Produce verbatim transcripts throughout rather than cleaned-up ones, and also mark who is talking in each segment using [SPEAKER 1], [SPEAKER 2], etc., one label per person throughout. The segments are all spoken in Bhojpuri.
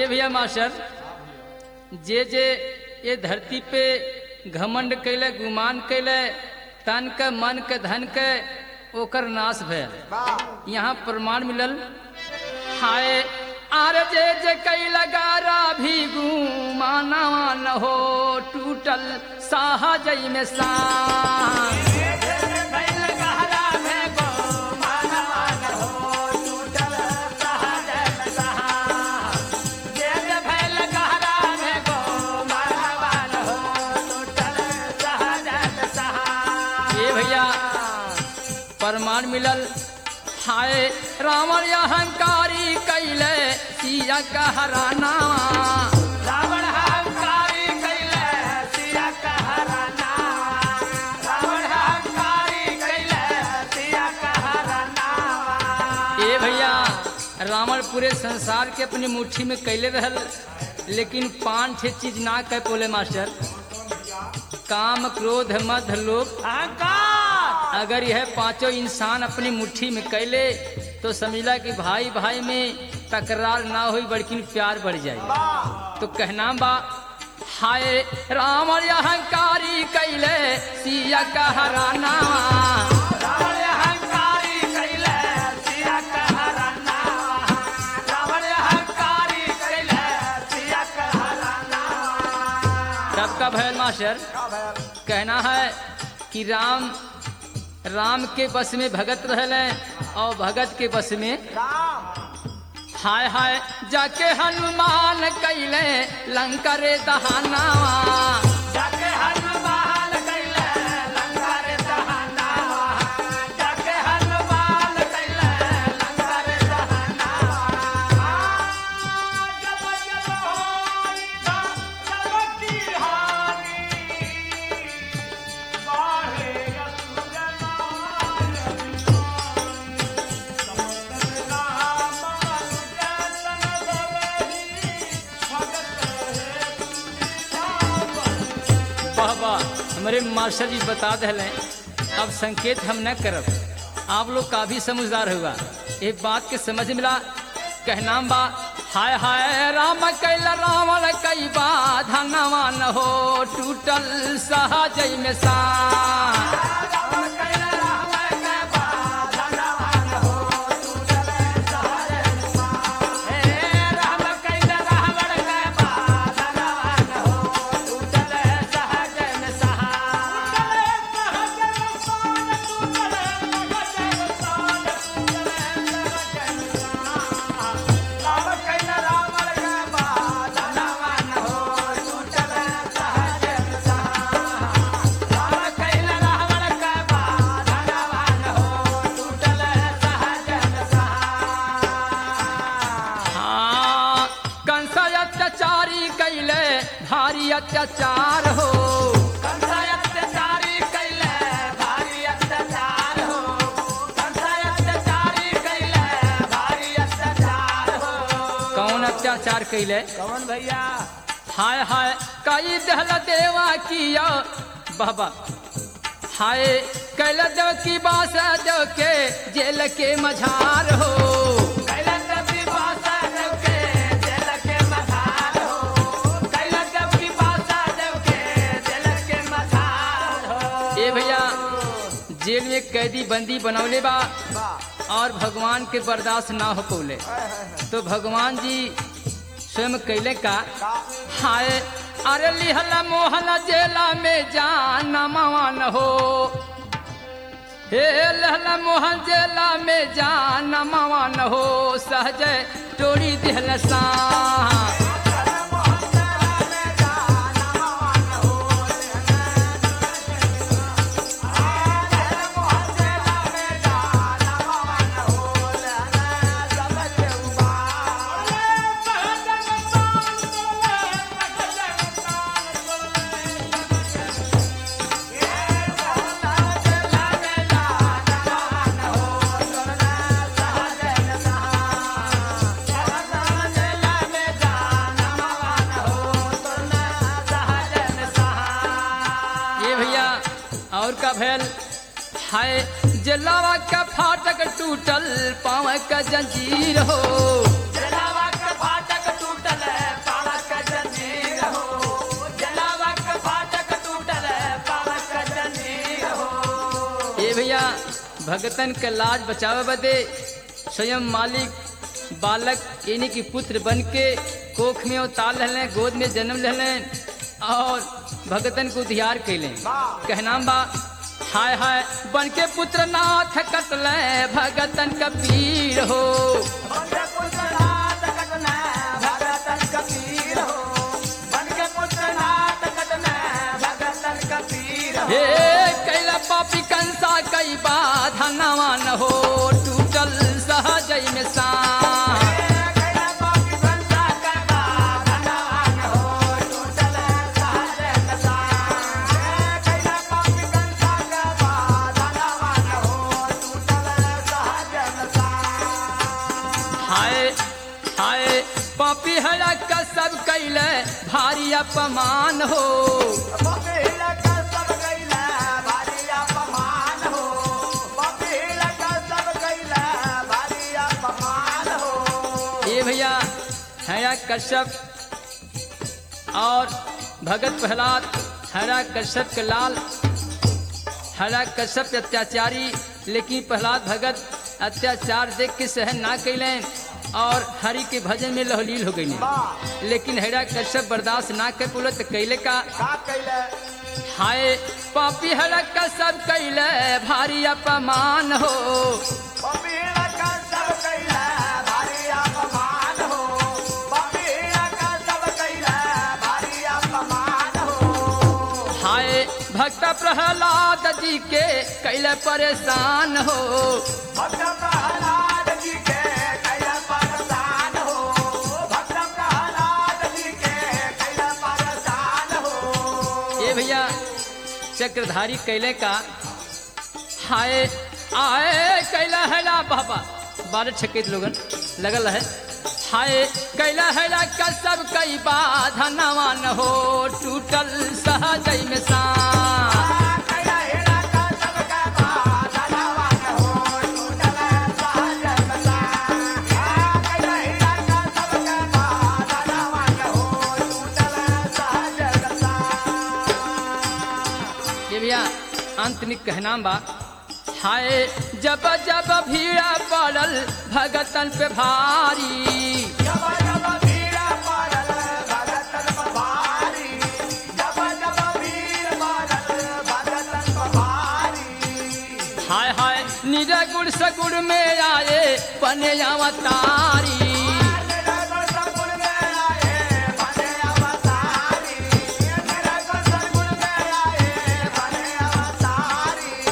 [SPEAKER 1] ए भैया मास्टर, जे जे ये धरती पे घमंड कैले, गुमान कैले, तन के मन के धन के, ओकर नाश भयल। यहाँ प्रमाण मिलल, हाय आर जे जे कैल गारा भी गुमाना न हो, टूटल साहजई में सान। प्रमाण मिलल, हाय रावण अहंकारी कैले सिया का हराना।
[SPEAKER 2] रावण अहंकारी कैले सिया का हराना। रावण अहंकारी कैले सिया का हराना।
[SPEAKER 1] ए भैया, रावण पूरे संसार के अपनी मुट्ठी में कैले रहल, लेकिन पांच छह चीज ना कह बोले मास्टर। काम, क्रोध, मद, लोभ,
[SPEAKER 2] अहंकार।
[SPEAKER 1] अगर यह पांचों इंसान अपनी मुट्ठी में कैले तो समझला कि भाई भाई में तकरार ना हुई, बल्कि प्यार बढ़ जाए। तो कहना बा, हाय रावण अहंकारी कैले सिया का हराना।
[SPEAKER 2] रावण अहंकारी कैले सिया का हराना। रावण अहंकारी कैले सिया का हराना।
[SPEAKER 1] तब का भयल मास्टर, कहना है कि राम राम के बस में भगत रहले और भगत के बस में
[SPEAKER 2] राम।
[SPEAKER 1] हाय हाय जाके हनुमान कैले लंका रे दहाना।
[SPEAKER 2] जाके हनुमान कैले लंका रे दहाना। जाके हनुमान कैले लंका रे दहाना। जब जब होई सबकी हानि, बाहे
[SPEAKER 1] हमारे मास्टर जी बता दें, अब संकेत हम न करब, आप लोग काफी समझदार हुआ, एक बात के समझ मिला। कहना बा, हाय हाय राम कैल रावण कई बाधा नवा न हो, टूटल सहजई में सान। भारी अत्याचार हो,
[SPEAKER 2] कंसा अत्याचारी कैले भारी अत्याचार हो। कंसा अत्याचारी कैले भारी अत्याचार हो।
[SPEAKER 1] कौन अत्याचार कैले?
[SPEAKER 2] कौन भैया?
[SPEAKER 1] हाय हाय कई दहल देवा किया बाबा। हाय कैल देव की बास देव के जेल के मझार हो। जेल में कैदी बंदी बनौले बा और भगवान के बर्दाश्त ना हो पौले, तो भगवान जी स्वयं कैले का, हाय अरे लिहला मोहन जेला में जान मान हो। हे लहला मोहन जेला में जान मान हो, सहज टोरी दिहल सा। और का भैल, हाय जलावा का फाटक टूटल पाँव का जंजीर हो।
[SPEAKER 2] जलावा का फाटक टूटल
[SPEAKER 1] भगतन के लाज बचावे बदे स्वयं मालिक बालक यानी कि पुत्र बन के कोख में उतार लें, गोद में जन्म लें और भगतन को उद्धार कैलें। कहनाम बा हाय हाय बन के पुत्र नाथ कटले भगतन का पीर हो।
[SPEAKER 2] बनके पुत्र नाथ कटले भगतन का पीर हो। बनके पुत्र नाथ कटले भगतन का पीर हो।
[SPEAKER 1] हे कैला पापी कंसा कई बाधा नवान हो टूटल सहजई में सान।
[SPEAKER 2] कैला पापी कंसा कई बाधा नवान हो टूटल सहजई में सान। कैला पापी कंसा कई बाधा नवान हो टूटल सहजई में सान।
[SPEAKER 1] हाय हाय पापी हरा का सब कैले भारी अपमान हो।
[SPEAKER 2] बबीला का सब कैला भारी अपमान हो। बबीला का सब कैला भारी अपमान हो।
[SPEAKER 1] ये भैया हरा कश्यप और भगत प्रहलाद हरा कश्यप के लाल। हरा कश्यप अत्याचारी लेकिन प्रहलाद भगत अत्याचार देख के सहन ना कैलें और हरि के भजन में लहलील हो गई। लेकिन हरा कश्यप बर्दाश्त ना कर पुल तो कैले का
[SPEAKER 2] का कैला
[SPEAKER 1] हाय पापी हरा कश्यप कैले भारी अपमान हो।
[SPEAKER 2] बबीला का सब कैला भारी अपमान हो। बबीला का सब कैला भारी अपमान हो।
[SPEAKER 1] हाय भक्त प्रहलाद जी के कैले परेशान हो।
[SPEAKER 2] भक्त प्रहलाद जी के कैला परेशान हो। भक्त प्रहलाद जी के कैला परेशान हो।
[SPEAKER 1] ये भैया चक्रधारी कैले का हाय आए कैला हैला बाबा बारह छक्के लोगन लगल है। हाय कैला हैला का सब कई बाधा नवान हो टूटल सहजई में सान।
[SPEAKER 2] कैला हेला का सब का बाधा नवान हो टूटल सहजई में सान। कैला हेला का सब का बाधा नवान हो टूटल सहजई में सान।
[SPEAKER 1] ये भैया अंत में कहना बा हाय जब जब भीड़ा पड़ल भगतन पे भारी।
[SPEAKER 2] जब जब भीड़ पड़ल भगतन पर भारी। जब जब भीड़ पड़ल भगतन पर भारी।
[SPEAKER 1] हाय हाय निरगुण सगुण में आए बने अवतारी।
[SPEAKER 2] निरगुण सगुण में आए बने अवतारी। निरगुण सगुण में आए बने अवतारी।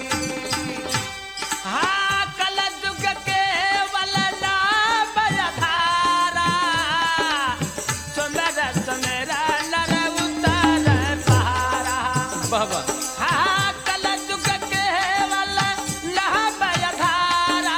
[SPEAKER 2] हाँ कलयुग केवल नाम आधारा। सुमिर सुमिर नर उतर पहाड़ा।
[SPEAKER 1] बाबा
[SPEAKER 2] हाँ कलयुग केवल नाम आधारा।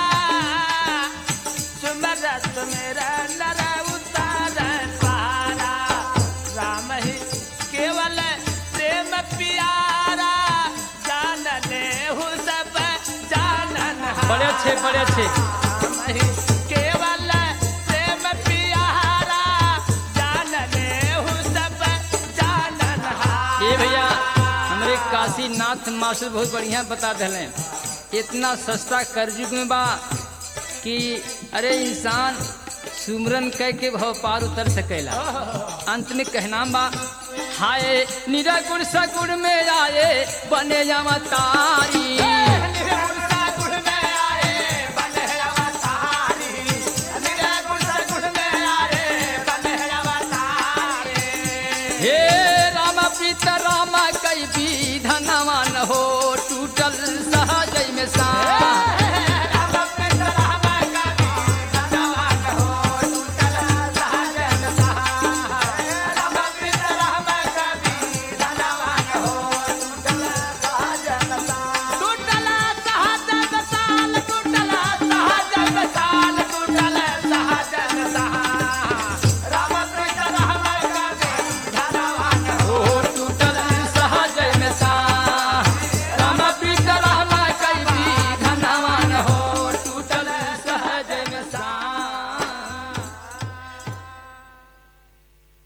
[SPEAKER 2] सुमिर सुमिर नर उतर पहाड़ा। राम ही केवल प्रेम प्यारा। जान लेहु सब जानन हारा।
[SPEAKER 1] बड़े अच्छे बड़े अच्छे
[SPEAKER 2] राम ही केवल प्रेम प्यारा। जान लेहु सब जानन हारा।
[SPEAKER 1] ये भैया हमारे काशीनाथ मास्टर बहुत बढ़िया बता दिले। इतना सस्ता करजुग में बा कि अरे इंसान सुमरन कह के भव पार उतर सकेला। अंत में कहना बा हाय निरगुण सगुण में आए बने अवतारी।